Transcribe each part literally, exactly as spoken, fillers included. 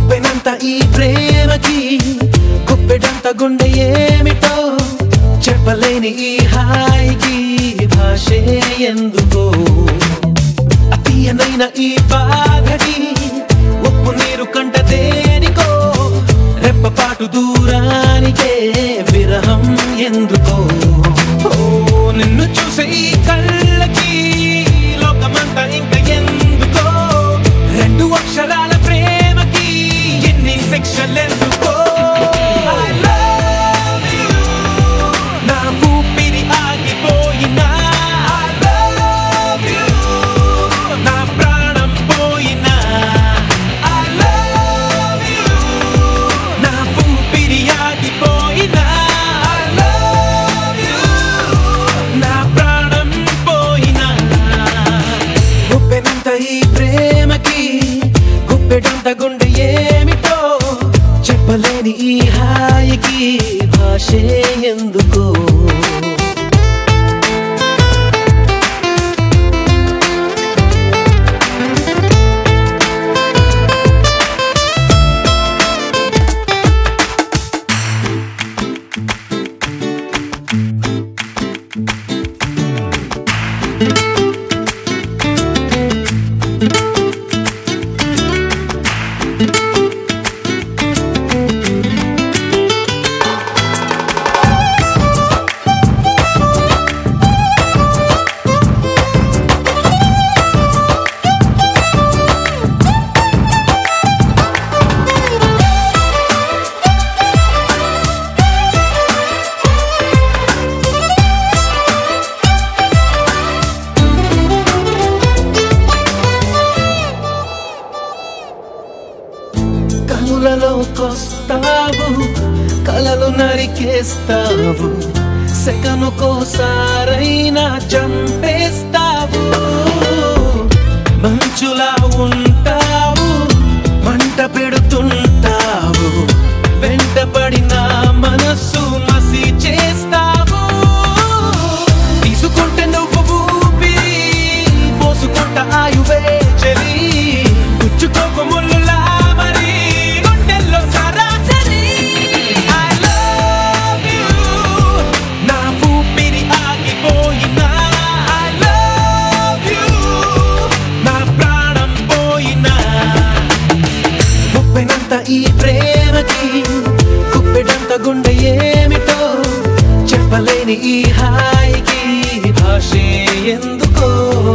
గుప్పెనంత ఈ ప్రేమకి గుప్పెడంత గుండె ఏమిటో చెప్పలేని ఈ హాయికి భాషే ఎందుకో అతీయనైన ఈ బాధకి ఉప్పు నీరు కంట దేనికో రెప్పపాటు దూరానికే విరహం ఎందుకో ఓ నిన్ను చూసే ఈ కళ్ళకి లోకమంతా ఇంక ఎందుకో రెండు అక్షరాల ప్రేమకి ఎన్ని సెక్షన్లెందుకో I love you నా ఊపిరి ఆగిపోయినా I love you నా ప్రాణం పోయినా I love you నా ఊపిరి ఆగిపోయినా I love you నా ప్రాణం పోయినా గుప్పెనంత ఈ ప్రేమకి గుప్పెడంత గుండె ఏమిటో చెప్పలేని ఈ హాయికి భాషే ఎందుకో కనులలోకొస్తావు కలలు నరికేస్తావు సెకనుకోసారైనా చంపేస్తావు మంచులా ఉంటావు మంట పెడుతుంటావు వెంటపడిన మనస్సు మసి చేస్తావు తీసుకుంటే నువ్వు ఊపిరి పోసుకుంట ఆయువే చెలి గుచ్చుకోకు ముళ్ళులా ఈ ప్రేమకి గుప్పెడంత గుండె ఏమిటో చెప్పలేని ఈ హాయికి భాషే ఎందుకో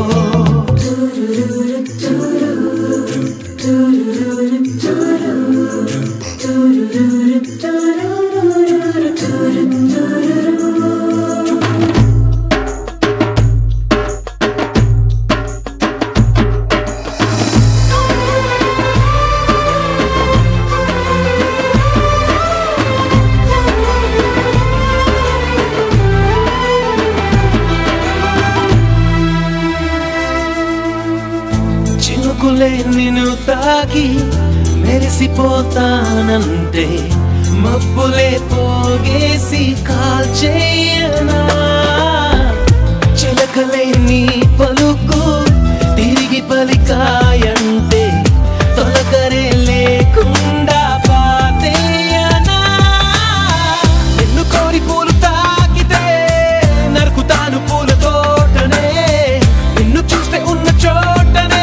చినుకులే నిన్ను తాకి మెరిసిపోతానంటే మబ్బులే పోగేసి కాల్చేయనా చిలకలే నీ పలుకు తిరిగి పలికాయంటే తొలకరే లేకుండా పాతేయనా నిన్ను కోరి పూలు తాకితే నరుకుతాను పూల తోటనే నిన్ను చూస్తే ఉన్న చోటనే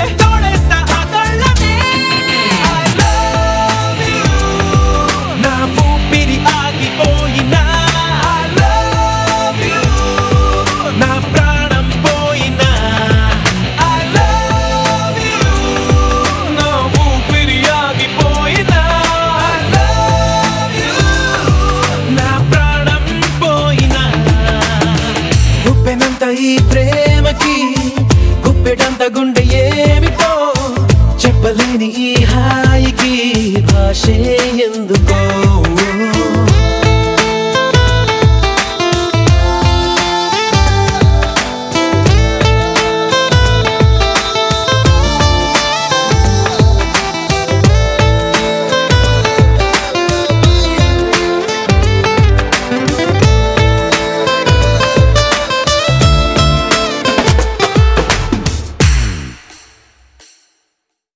ఈ ప్రేమకి గుప్పెడంత గుండె ఏమిటో చెప్పలేని ఈ హాయికి భాషే